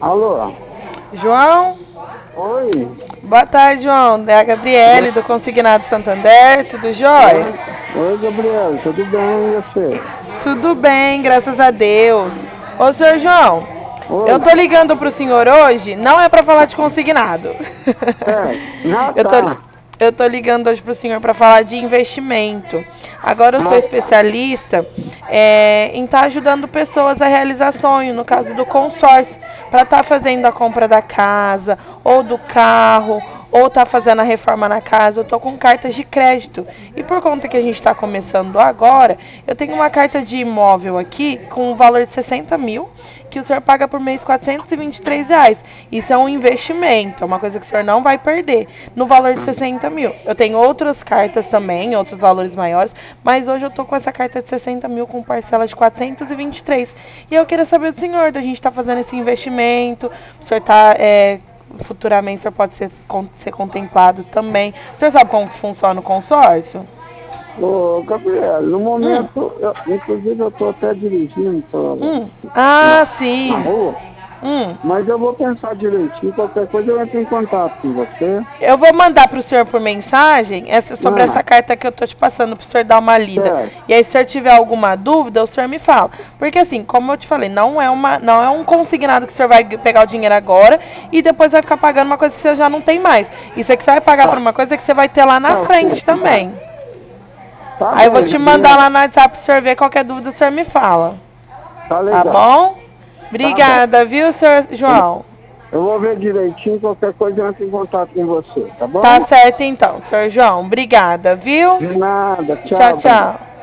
Alô? João? Oi? Boa tarde, João. É a Gabriele do Consignado Santander. Tudo jóia? Oi, Gabriel, tudo bem e você? Tudo bem, graças a Deus. Ô, senhor João, eu Oi? tô ligando pro senhor hoje, não é pra falar de consignado. É, Eu tô, tá. eu tô ligando hoje pro senhor pra falar de investimento. Agora eu sou Tá. especialista em estar ajudando pessoas a realizar sonho, no caso do consórcio, para estar fazendo a compra da casa ou do carro, ou tá fazendo a reforma na casa. Eu tô com cartas de crédito. E por conta que a gente está começando agora, eu tenho uma carta de imóvel aqui com um valor de 60 mil, que o senhor paga por mês R$ 423. Isso é um investimento, é uma coisa que o senhor não vai perder, no valor de 60 mil. Eu tenho outras cartas também, outros valores maiores, mas hoje eu tô com essa carta de 60 mil com parcela de 423. E eu queria saber do senhor, da gente tá fazendo esse investimento, o senhor tá futuramente o senhor pode ser contemplado também. O senhor sabe como funciona o consórcio? Ô, Gabriel, no Hum, momento, inclusive eu tô até dirigindo Ah, na sim. rua, Hum. mas eu vou pensar direitinho, qualquer coisa eu entro em contato com você. Eu vou mandar para o senhor por mensagem sobre essa Ah, carta que eu tô te passando para o senhor dar uma lida. certo. E aí, se o senhor tiver alguma dúvida, o senhor me fala. Porque assim, como eu te falei, não é um consignado que o senhor vai pegar o dinheiro agora e depois vai ficar pagando uma coisa que você já não tem mais. Isso é que você vai pagar por Tá, uma coisa que você vai ter lá na frente também. tá Aí eu vou bem, te mandar Gabriel. lá no WhatsApp para o senhor ver qualquer dúvida, o senhor me fala. Tá Tá legal. bom? Tá bom. Obrigada, viu, senhor Eu, João? eu vou ver direitinho, qualquer coisa eu entro em contato com você, tá Tá bom? certo então, senhor João. Obrigada, viu? De nada, Tchau, tchau, Gabriel. tchau.